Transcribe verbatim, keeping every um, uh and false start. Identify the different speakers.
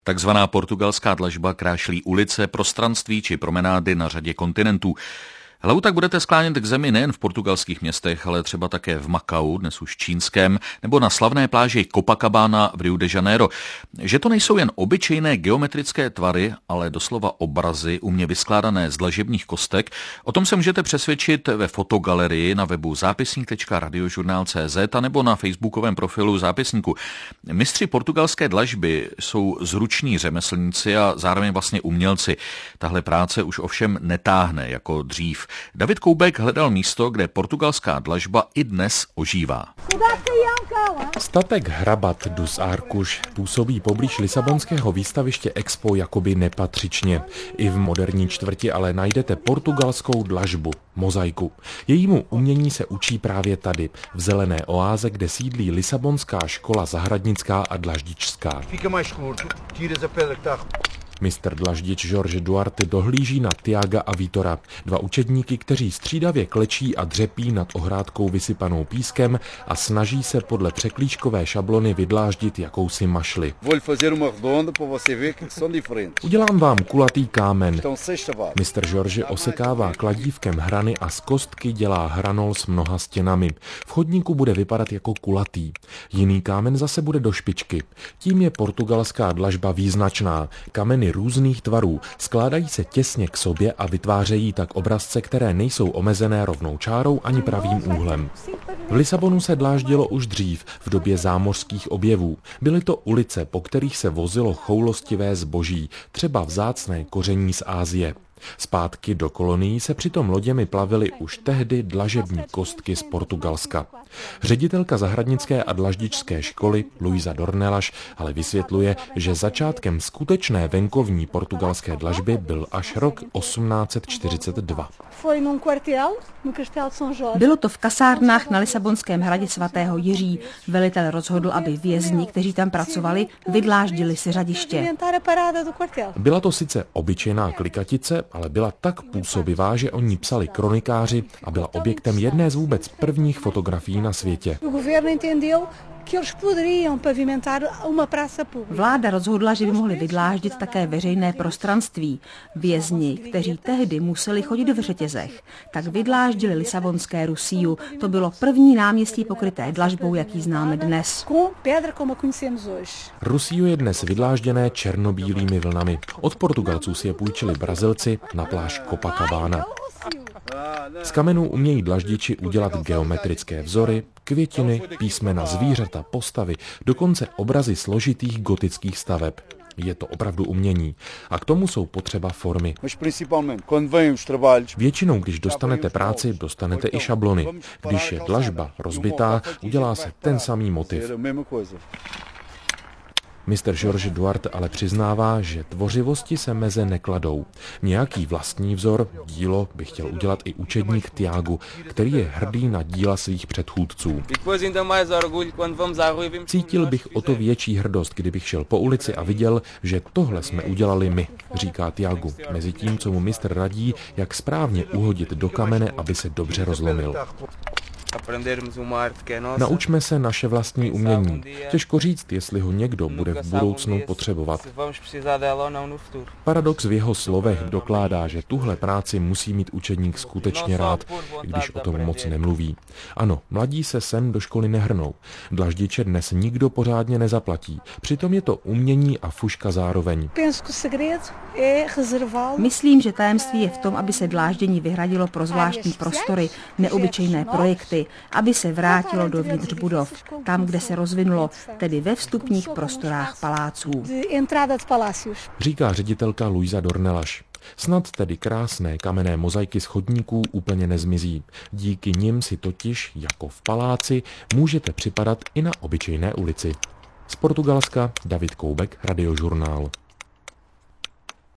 Speaker 1: Takzvaná portugalská dlažba krášlí ulice, prostranství či promenády na řadě kontinentů. Hlavu tak budete sklánět k zemi nejen v portugalských městech, ale třeba také v Makau, dnes už čínském, nebo na slavné pláži Copacabana v Rio de Janeiro. Že to nejsou jen obyčejné geometrické tvary, ale doslova obrazy umě vyskládané z dlažebních kostek, o tom se můžete přesvědčit ve fotogalerii na webu zápisník tečka radiožurnál tečka cé zet a nebo na facebookovém profilu Zápisníku. Mistři portugalské dlažby jsou zruční řemeslníci a zároveň vlastně umělci. Tahle práce už ovšem netáhne jako dřív. David Koubek hledal místo, kde portugalská dlažba i dnes ožívá.
Speaker 2: Statek Hrabat dos Arcos působí poblíž lisabonského výstaviště Expo jakoby nepatřičně. I v moderní čtvrti ale najdete portugalskou dlažbu, mozaiku. Jejímu umění se učí právě tady, v zelené oáze, kde sídlí Lisabonská škola zahradnická a dlaždičská. Mistr dlaždič Jorge Duarte dohlíží na Tiaga a Vítora, dva učedníky, kteří střídavě klečí a dřepí nad ohrádkou vysypanou pískem a snaží se podle překlíčkové šablony vydláždit jakousi mašli. Udělám vám kulatý kámen. Mistr Jorge osekává kladívkem hrany a z kostky dělá hranol s mnoha stěnami. V chodníku bude vypadat jako kulatý. Jiný kámen zase bude do špičky. Tím je portugalská dlažba význačná. Kameny různých tvarů skládají se těsně k sobě a vytvářejí tak obrazce, které nejsou omezené rovnou čárou ani pravým úhlem. V Lisabonu se dláždilo už dřív, v době zámořských objevů. Byly to ulice, po kterých se vozilo choulostivé zboží, třeba vzácné koření z Asie. Zpátky do kolonií se přitom loděmi plavily už tehdy dlažební kostky z Portugalska. Ředitelka zahradnické a dlaždičské školy Luisa Dornelas ale vysvětluje, že začátkem skutečné venkovní portugalské dlažby byl až rok osmnáct set čtyřicet dva.
Speaker 3: Bylo to v kasárnách na Lisabonském hradě svatého Jiří. Velitel rozhodl, aby vězni, kteří tam pracovali, vydláždili si řadiště.
Speaker 2: Byla to sice obyčejná klikatice, ale byla tak působivá, že o ní psali kronikáři a byla objektem jedné z vůbec prvních fotografií na světě.
Speaker 3: Vláda rozhodla, že by mohli vydláždit také veřejné prostranství. Vězni, kteří tehdy museli chodit v řetězech, tak vydláždili lisabonské Rossio. To bylo první náměstí pokryté dlažbou, jaký známe dnes.
Speaker 2: Rossio je dnes vydlážděné černobílými vlnami. Od Portugalců si je půjčili Brazilci na pláž Copacabana. Z kamenů umějí dlaždiči udělat geometrické vzory, květiny, písmena, zvířata, postavy, dokonce obrazy složitých gotických staveb. Je to opravdu umění. A k tomu jsou potřeba formy. Většinou, když dostanete práci, dostanete i šablony. Když je dlažba rozbitá, udělá se ten samý motiv. Mistr Jorge Duarte ale přiznává, že tvořivosti se meze nekladou. Nějaký vlastní vzor, dílo by chtěl udělat i učedník Tiago, který je hrdý na díla svých předchůdců. Cítil bych o to větší hrdost, kdybych šel po ulici a viděl, že tohle jsme udělali my, říká Tiago, mezi tím, co mu mistr radí, jak správně uhodit do kamene, aby se dobře rozlomil. Naučme se naše vlastní umění. Těžko říct, jestli ho někdo bude v budoucnu potřebovat. Paradox v jeho slovech dokládá, že tuhle práci musí mít učedník skutečně rád, i když o tom moc nemluví. Ano, mladí se sem do školy nehrnou. Dlaždiče dnes nikdo pořádně nezaplatí. Přitom je to umění a fuška zároveň.
Speaker 3: Myslím, že tajemství je v tom, aby se dláždění vyhradilo pro zvláštní prostory, neobyčejné projekty, aby se vrátilo dovnitř budov, tam, kde se rozvinulo, tedy ve vstupních prostorách paláců.
Speaker 2: Říká ředitelka Luisa Dornelas. Snad tedy krásné kamenné mozaiky z chodníků úplně nezmizí. Díky nim si totiž, jako v paláci, můžete připadat i na obyčejné ulici. Z Portugalska David Koubek, Radiožurnál.